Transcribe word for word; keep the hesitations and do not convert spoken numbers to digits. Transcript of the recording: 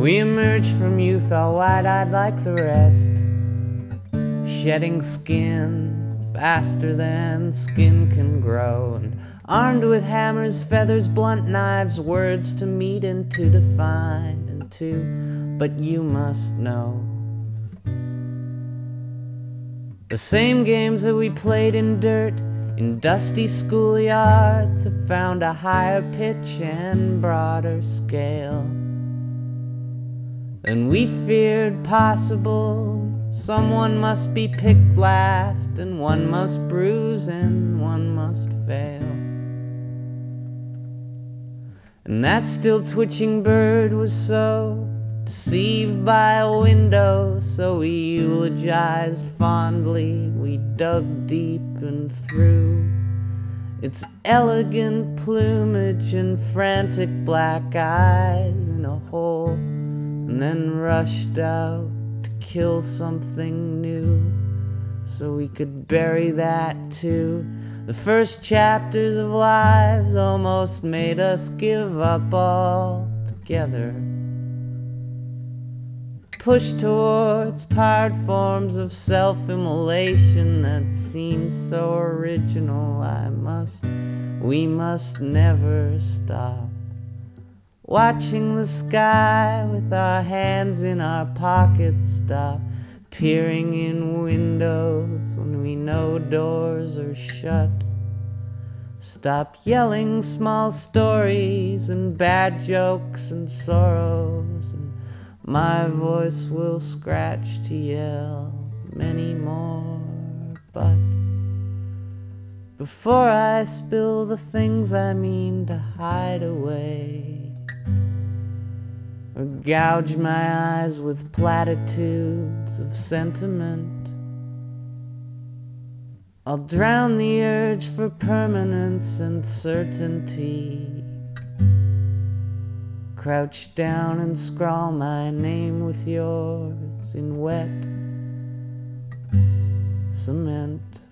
We emerge from youth all wide-eyed like the rest, shedding skin faster than skin can grow, and armed with hammers, feathers, blunt knives, words to meet and to define and to, but you must know. The same games that we played in dirt, in dusty schoolyards, have found a higher pitch and broader scale than we feared possible. Someone must be picked last, and one must bruise, and one must fail. And that still twitching bird was so deceived by a window, so we eulogized fondly. We dug deep and through its elegant plumage and frantic black eyes in a hole, and then rushed out to kill something new so we could bury that too. The first chapters of lives almost made us give up altogether, push towards tired forms of self-immolation that seem so original. I must, we must never stop watching the sky with our hands in our pockets, stop peering in windows when we know doors are shut, stop yelling small stories and bad jokes and sorrows, and my voice will scratch to yell many more. But before I spill the things I mean to hide away, or gouge my eyes with platitudes of sentiment, I'll drown the urge for permanence and certainty, crouch down and scrawl my name with yours in wet cement.